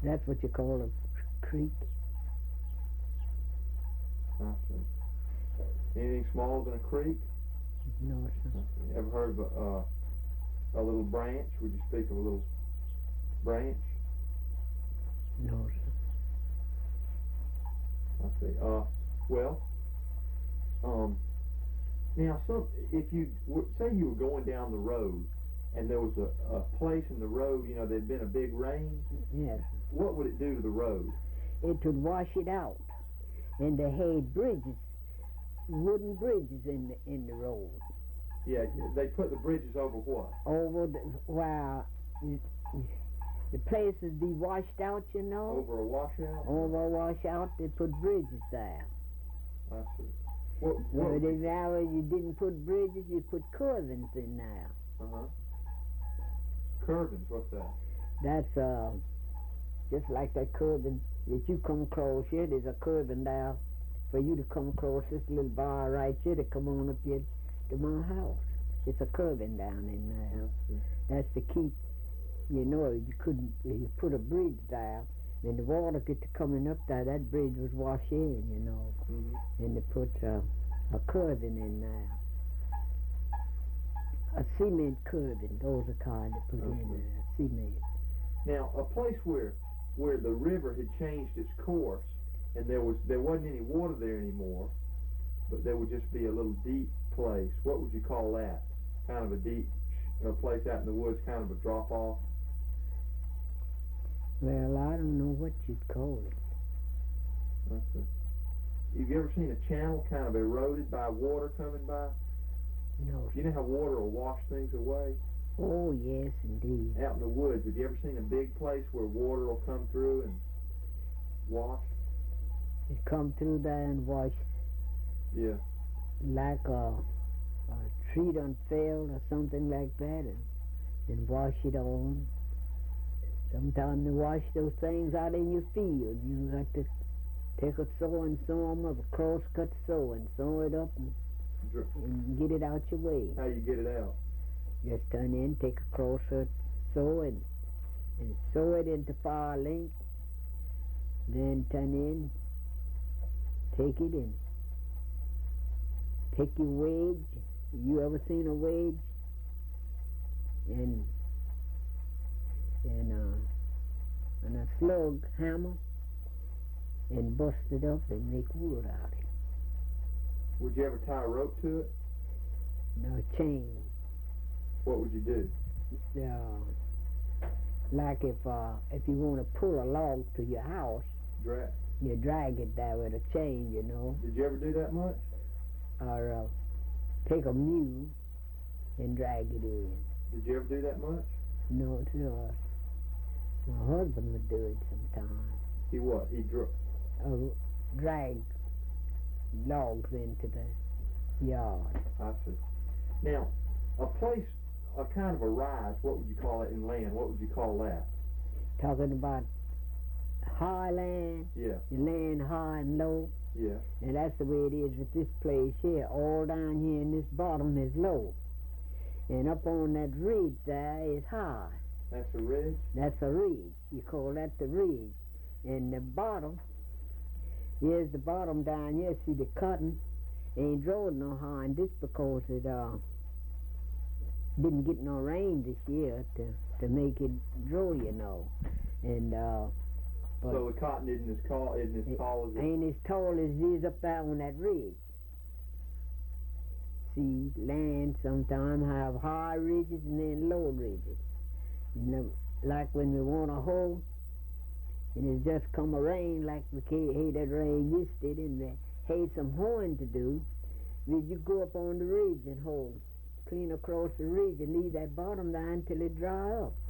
That's what you call a creek. I see. Anything smaller than a creek? No, sir. You ever heard of a little branch? Would you speak of a little branch? No, sir. I see. Well, now, if you say you were going down the road and there was a place in the road, there'd been a big rain. Yes. What would it do to the road? It would wash it out, and they had bridges, wooden bridges in the road. Yeah, they put the bridges over what? Over the places be washed out, Over a washout? Over a washout, they put bridges there. I see. But if now you didn't put bridges, you put curvings in there. Uh-huh. Curvings, what's that? That's just like that curving that you come across here. There's a curving there for you to come across this little bar right here to come on up here to my house. It's a curving down in there. That's to keep, you put a bridge there, then the water get to coming up there, that bridge was washed in, Mm-hmm. And they put a curving in there. A cement curving, those are kind they put in there, cement. Now, a place where the river had changed its course and there wasn't any water there anymore, but there would just be a little deep place. What would you call that? Kind of a deep place out in the woods, kind of a drop off? Well, I don't know what you'd call it. I see. Have you ever seen a channel kind of eroded by water coming by? No. You know how water will wash things away? Oh, yes, indeed. Out in the woods, have you ever seen a big place where water will come through and wash? It come through there and wash. Yeah. Like a tree done fell or something like that, and then wash it on. Sometimes they wash those things out in your field. You got to take a saw and saw them up, a cross-cut saw, and saw it up and get it out your way. How you get it out? Just turn in, take a cross-cut saw and saw it into far length. Then turn in, take it in. Take your wedge. You ever seen a wedge? And a slug hammer and bust it up and make wood out of it. Would you ever tie a rope to it? No, chain. What would you do? Like if you want to pull a log to your house, you drag it there with a chain, Did you ever do that much? Or take a mule and drag it in. Did you ever do that much? No, sir. My husband would do it sometimes. He what? He drag logs into the yard. I see. Now, a place, a kind of a rise, what would you call it in land? What would you call that? Talking about high land, Yeah. land high and low. Yeah. And that's the way it is with this place here. All down here in this bottom is low. And up on that ridge there is high. That's a ridge? That's a ridge. You call that the ridge. And the bottom, here's the bottom down here. See the cotton ain't drawing no high. And this because it didn't get no rain this year to make it draw, And but so the cotton isn't as tall as it ain't as tall as it is up there on that ridge. See, land sometimes have high ridges and then low ridges. Like when we want a hoe, and it's just come a rain like we had that rain yesterday, and we had some hoeing to do, you go up on the ridge and hoe, clean across the ridge and leave that bottom there until it dry up.